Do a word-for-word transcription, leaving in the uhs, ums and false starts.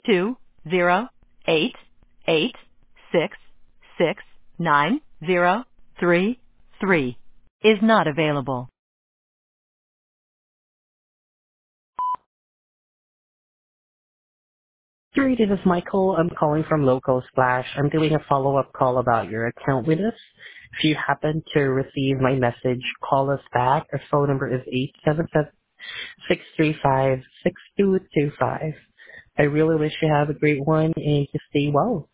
two zero eight eight six six nine zero three three is not available. Sorry, this is Michael. I'm calling from Local Splash. I'm doing a follow-up call about your account with us. If you happen to receive my message, call us back. Our phone number is eight seven seven, six three five, six two two five. I really wish you have a great one and to stay well.